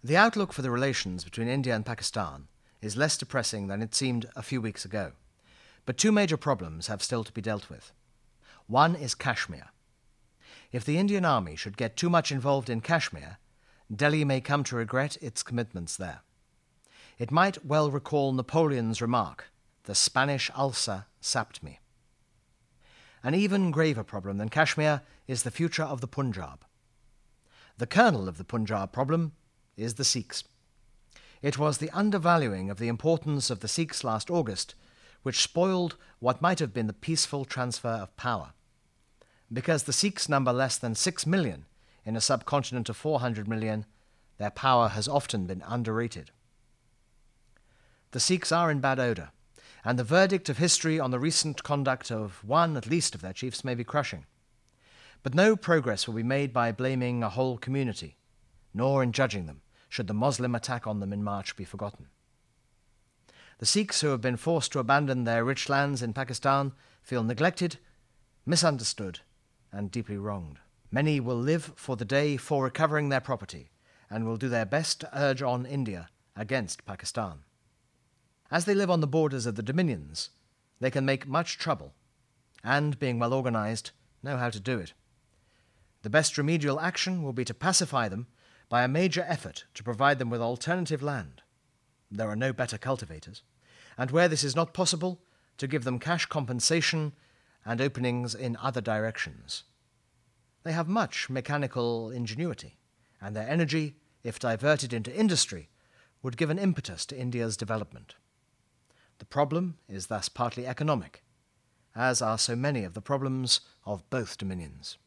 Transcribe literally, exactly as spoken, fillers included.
The outlook for the relations between India and Pakistan is less depressing than it seemed a few weeks ago, but two major problems have still to be dealt with. One is Kashmir. If the Indian army should get too much involved in Kashmir, Delhi may come to regret its commitments there. It might well recall Napoleon's remark, "The Spanish ulcer sapped me." An even graver problem than Kashmir is the future of the Punjab. The kernel of the Punjab problem is the Sikhs. It was the undervaluing of the importance of the Sikhs last August which spoiled what might have been the peaceful transfer of power. Because the Sikhs number less than six million in a subcontinent of four hundred million, their power has often been underrated. The Sikhs are in bad odour, and the verdict of history on the recent conduct of one at least of their chiefs may be crushing. But no progress will be made by blaming a whole community, nor in judging them, should the Moslem attack on them in March be forgotten. The Sikhs who have been forced to abandon their rich lands in Pakistan feel neglected, misunderstood, and deeply wronged. Many will live for the day for recovering their property, and will do their best to urge on India against Pakistan. As they live on the borders of the dominions, they can make much trouble, and, being well organized, know how to do it. The best remedial action will be to pacify them by a major effort to provide them with alternative land. There are no better cultivators, and where this is not possible, to give them cash compensation and openings in other directions. They have much mechanical ingenuity, and their energy, if diverted into industry, would give an impetus to India's development. The problem is thus partly economic, as are so many of the problems of both dominions.